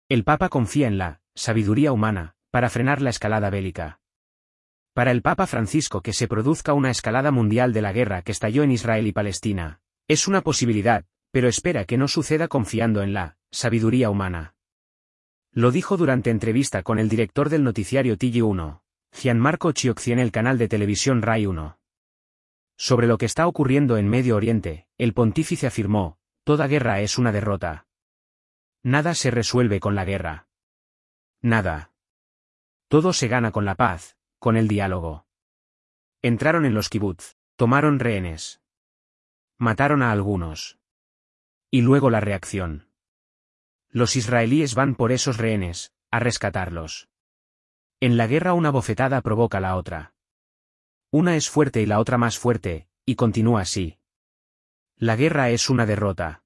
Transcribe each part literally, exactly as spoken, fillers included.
El Papa confía en la sabiduría humana para frenar la escalada bélica. Para el Papa Francisco, que se produzca una escalada mundial de la guerra que estalló en Israel y Palestina es una posibilidad, pero espera que no suceda confiando en la sabiduría humana. Lo dijo durante entrevista con el director del noticiario T G uno, Gianmarco Ciocci, en el canal de televisión Rai uno. Sobre lo que está ocurriendo en Medio Oriente, el pontífice afirmó: toda guerra es una derrota. Nada se resuelve con la guerra. Nada. Todo se gana con la paz, con el diálogo. Entraron en los kibutz, tomaron rehenes. Mataron a algunos. Y luego la reacción. Los israelíes van por esos rehenes, a rescatarlos. En la guerra una bofetada provoca la otra. Una es fuerte y la otra más fuerte, y continúa así. La guerra es una derrota.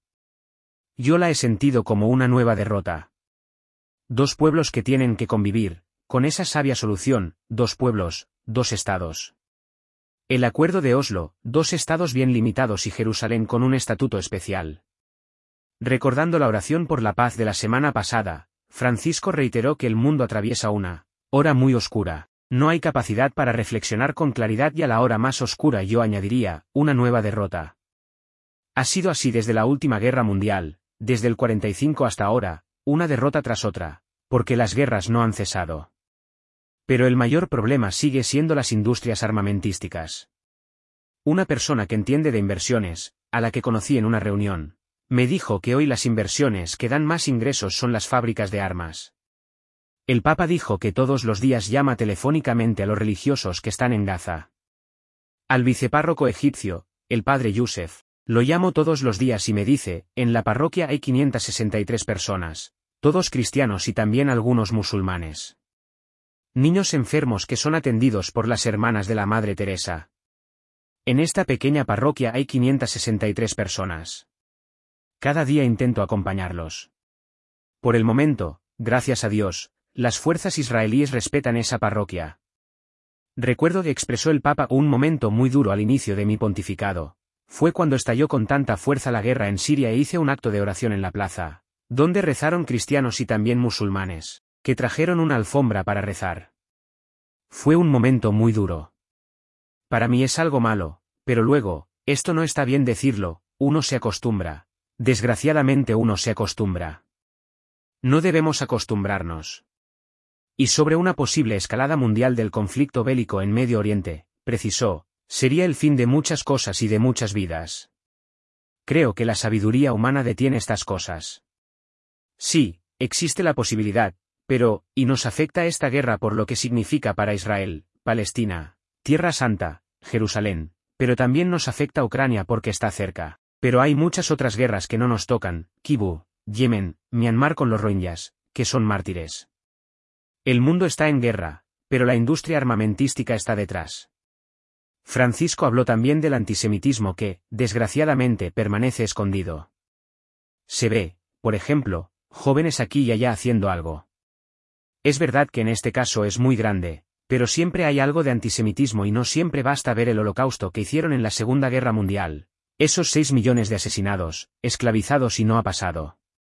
Yo la he sentido como una nueva derrota. Dos pueblos que tienen que convivir, con esa sabia solución, dos pueblos, dos estados. El acuerdo de Oslo, dos estados bien limitados y Jerusalén con un estatuto especial. Recordando la oración por la paz de la semana pasada, Francisco reiteró que el mundo atraviesa una hora muy oscura. No hay capacidad para reflexionar con claridad y a la hora más oscura yo añadiría, una nueva derrota. Ha sido así desde la última guerra mundial, desde el cuarenta y cinco hasta ahora, una derrota tras otra, porque las guerras no han cesado. Pero el mayor problema sigue siendo las industrias armamentísticas. Una persona que entiende de inversiones, a la que conocí en una reunión, me dijo que hoy las inversiones que dan más ingresos son las fábricas de armas. El Papa dijo que todos los días llama telefónicamente a los religiosos que están en Gaza. Al vicepárroco egipcio, el padre Youssef, lo llamo todos los días y me dice: en la parroquia hay quinientas sesenta y tres personas, todos cristianos y también algunos musulmanes. Niños enfermos que son atendidos por las hermanas de la Madre Teresa. En esta pequeña parroquia hay quinientas sesenta y tres personas. Cada día intento acompañarlos. Por el momento, gracias a Dios, las fuerzas israelíes respetan esa parroquia. Recuerdo que expresó el Papa un momento muy duro al inicio de mi pontificado. Fue cuando estalló con tanta fuerza la guerra en Siria e hice un acto de oración en la plaza, donde rezaron cristianos y también musulmanes, que trajeron una alfombra para rezar. Fue un momento muy duro. Para mí es algo malo, pero luego, esto no está bien decirlo, uno se acostumbra. Desgraciadamente uno se acostumbra. No debemos acostumbrarnos. Y sobre una posible escalada mundial del conflicto bélico en Medio Oriente, precisó, sería el fin de muchas cosas y de muchas vidas. Creo que la sabiduría humana detiene estas cosas. Sí, existe la posibilidad, pero, ¿y nos afecta esta guerra por lo que significa para Israel, Palestina, Tierra Santa, Jerusalén, pero también nos afecta Ucrania porque está cerca? Pero hay muchas otras guerras que no nos tocan, Kibú, Yemen, Myanmar con los rohingyas, que son mártires. El mundo está en guerra, pero la industria armamentística está detrás. Francisco habló también del antisemitismo que, desgraciadamente, permanece escondido. Se ve, por ejemplo, jóvenes aquí y allá haciendo algo. Es verdad que en este caso es muy grande, pero siempre hay algo de antisemitismo y no siempre basta ver el holocausto que hicieron en la Segunda Guerra Mundial. Esos seis millones de asesinados, esclavizados y no ha pasado.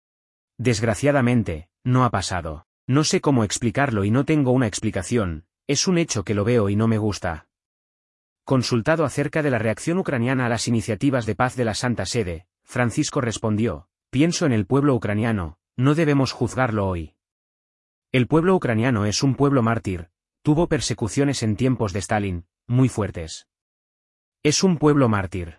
Desgraciadamente, no ha pasado. No sé cómo explicarlo y no tengo una explicación, es un hecho que lo veo y no me gusta. Consultado acerca de la reacción ucraniana a las iniciativas de paz de la Santa Sede, Francisco respondió: pienso en el pueblo ucraniano, no debemos juzgarlo hoy. El pueblo ucraniano es un pueblo mártir, tuvo persecuciones en tiempos de Stalin, muy fuertes. Es un pueblo mártir.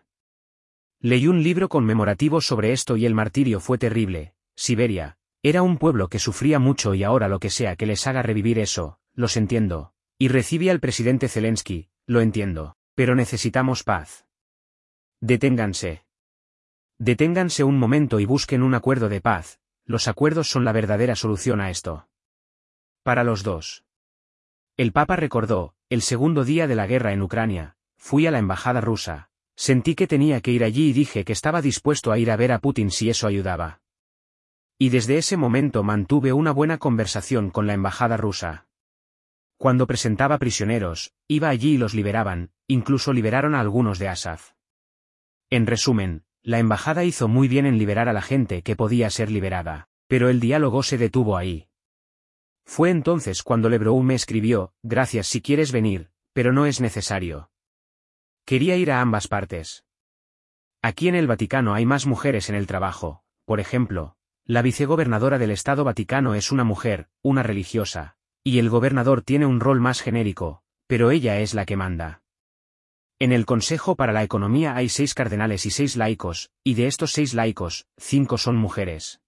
Leí un libro conmemorativo sobre esto y el martirio fue terrible. Siberia, era un pueblo que sufría mucho y ahora lo que sea que les haga revivir eso, los entiendo. Y recibí al presidente Zelensky, lo entiendo. Pero necesitamos paz. Deténganse. Deténganse un momento y busquen un acuerdo de paz, los acuerdos son la verdadera solución a esto. Para los dos. El Papa recordó, el segundo día de la guerra en Ucrania, fui a la embajada rusa. Sentí que tenía que ir allí y dije que estaba dispuesto a ir a ver a Putin si eso ayudaba. Y desde ese momento mantuve una buena conversación con la embajada rusa. Cuando presentaba prisioneros, iba allí y los liberaban, incluso liberaron a algunos de Asaf. En resumen, la embajada hizo muy bien en liberar a la gente que podía ser liberada. Pero el diálogo se detuvo ahí. Fue entonces cuando Lebrun me escribió: gracias si quieres venir, pero no es necesario. Quería ir a ambas partes. Aquí en el Vaticano hay más mujeres en el trabajo, por ejemplo, la vicegobernadora del Estado Vaticano es una mujer, una religiosa, y el gobernador tiene un rol más genérico, pero ella es la que manda. En el Consejo para la Economía hay seis cardenales y seis laicos, y de estos seis laicos, cinco son mujeres.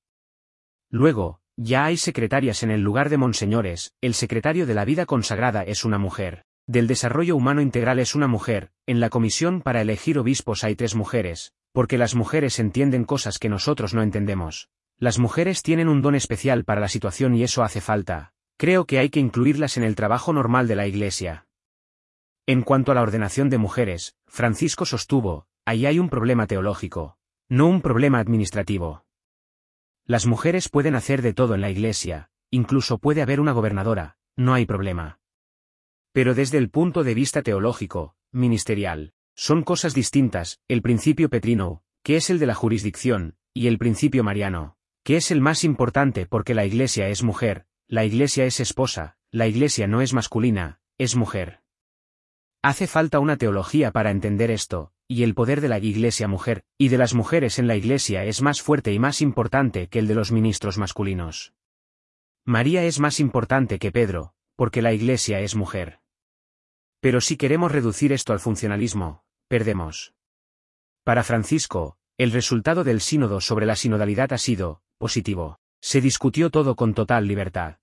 Luego, ya hay secretarias en el lugar de monseñores, el secretario de la vida consagrada es una mujer, del desarrollo humano integral es una mujer, en la comisión para elegir obispos hay tres mujeres, porque las mujeres entienden cosas que nosotros no entendemos. Las mujeres tienen un don especial para la situación y eso hace falta. Creo que hay que incluirlas en el trabajo normal de la Iglesia. En cuanto a la ordenación de mujeres, Francisco sostuvo, ahí hay un problema teológico, no un problema administrativo. Las mujeres pueden hacer de todo en la Iglesia, incluso puede haber una gobernadora, no hay problema. Pero desde el punto de vista teológico, ministerial, son cosas distintas, el principio petrino, que es el de la jurisdicción, y el principio mariano, que es el más importante porque la Iglesia es mujer, la Iglesia es esposa, la Iglesia no es masculina, es mujer. Hace falta una teología para entender esto, y el poder de la Iglesia mujer, y de las mujeres en la Iglesia es más fuerte y más importante que el de los ministros masculinos. María es más importante que Pedro, porque la Iglesia es mujer. Pero si queremos reducir esto al funcionalismo, perdemos. Para Francisco, el resultado del sínodo sobre la sinodalidad ha sido positivo. Se discutió todo con total libertad.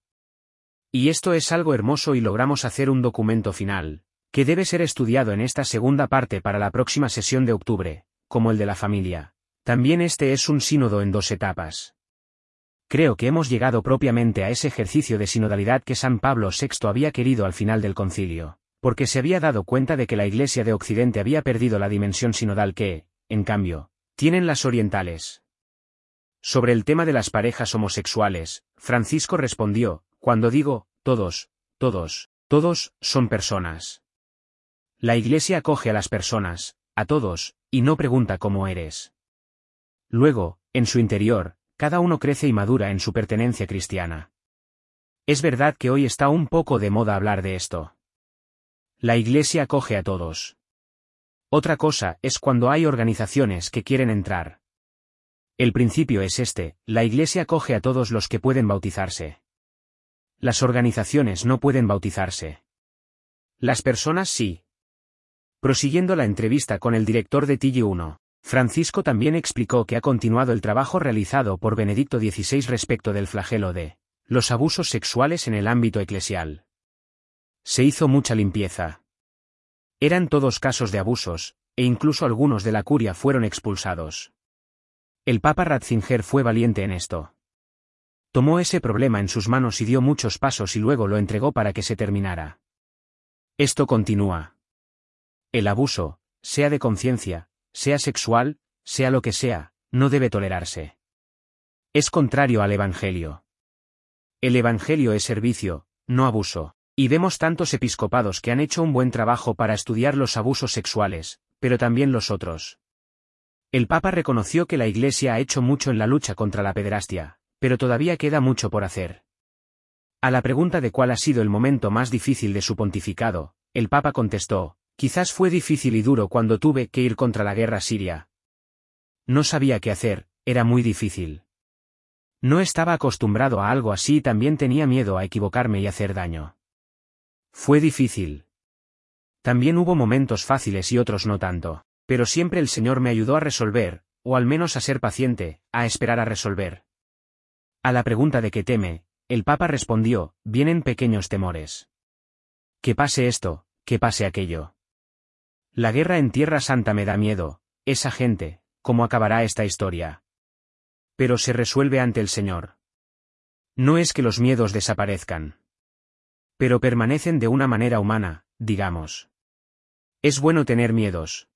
Y esto es algo hermoso y logramos hacer un documento final, que debe ser estudiado en esta segunda parte para la próxima sesión de octubre, como el de la familia. También este es un sínodo en dos etapas. Creo que hemos llegado propiamente a ese ejercicio de sinodalidad que San Pablo sexto había querido al final del concilio, porque se había dado cuenta de que la Iglesia de Occidente había perdido la dimensión sinodal que, en cambio, tienen las orientales. Sobre el tema de las parejas homosexuales, Francisco respondió, cuando digo, todos, todos, todos, son personas. La Iglesia acoge a las personas, a todos, y no pregunta cómo eres. Luego, en su interior, cada uno crece y madura en su pertenencia cristiana. Es verdad que hoy está un poco de moda hablar de esto. La Iglesia acoge a todos. Otra cosa es cuando hay organizaciones que quieren entrar. El principio es este, la Iglesia acoge a todos los que pueden bautizarse. Las organizaciones no pueden bautizarse. Las personas sí. Prosiguiendo la entrevista con el director de T G uno, Francisco también explicó que ha continuado el trabajo realizado por Benedicto dieciséis respecto del flagelo de los abusos sexuales en el ámbito eclesial. Se hizo mucha limpieza. Eran todos casos de abusos, e incluso algunos de la curia fueron expulsados. El Papa Ratzinger fue valiente en esto. Tomó ese problema en sus manos y dio muchos pasos y luego lo entregó para que se terminara. Esto continúa. El abuso, sea de conciencia, sea sexual, sea lo que sea, no debe tolerarse. Es contrario al Evangelio. El Evangelio es servicio, no abuso, y vemos tantos episcopados que han hecho un buen trabajo para estudiar los abusos sexuales, pero también los otros. El Papa reconoció que la Iglesia ha hecho mucho en la lucha contra la pederastia, pero todavía queda mucho por hacer. A la pregunta de cuál ha sido el momento más difícil de su pontificado, el Papa contestó, quizás fue difícil y duro cuando tuve que ir contra la guerra siria. No sabía qué hacer, era muy difícil. No estaba acostumbrado a algo así y también tenía miedo a equivocarme y hacer daño. Fue difícil. También hubo momentos fáciles y otros no tanto, pero siempre el Señor me ayudó a resolver, o al menos a ser paciente, a esperar a resolver. A la pregunta de qué teme, el Papa respondió, vienen pequeños temores. Que pase esto, que pase aquello. La guerra en Tierra Santa me da miedo, esa gente, ¿cómo acabará esta historia? Pero se resuelve ante el Señor. No es que los miedos desaparezcan. Pero permanecen de una manera humana, digamos. Es bueno tener miedos.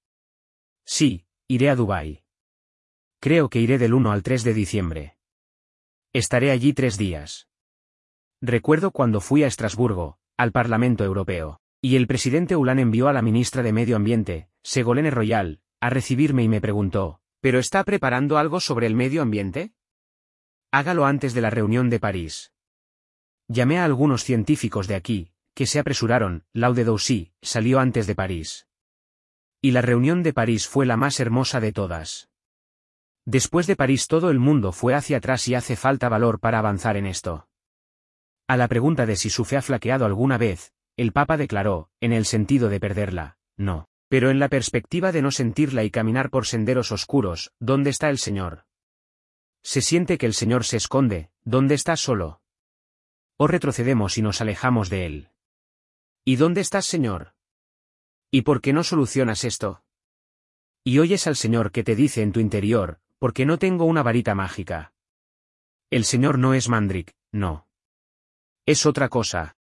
Sí, iré a Dubái. Creo que iré del uno al tres de diciembre. Estaré allí tres días. Recuerdo cuando fui a Estrasburgo, al Parlamento Europeo. Y el presidente Hollande envió a la ministra de Medio Ambiente, Ségolène Royal, a recibirme y me preguntó, ¿pero está preparando algo sobre el medio ambiente? Hágalo antes de la reunión de París. Llamé a algunos científicos de aquí, que se apresuraron. Lauderdoucy salió antes de París. Y la reunión de París fue la más hermosa de todas. Después de París todo el mundo fue hacia atrás y hace falta valor para avanzar en esto. A la pregunta de si su fe ha flaqueado alguna vez, el Papa declaró, en el sentido de perderla, no. Pero en la perspectiva de no sentirla y caminar por senderos oscuros, ¿dónde está el Señor? Se siente que el Señor se esconde, ¿dónde está solo? O retrocedemos y nos alejamos de Él. ¿Y dónde estás, Señor? ¿Y por qué no solucionas esto? Y oyes al Señor que te dice en tu interior, porque no tengo una varita mágica. El Señor no es Mandrake, no. Es otra cosa.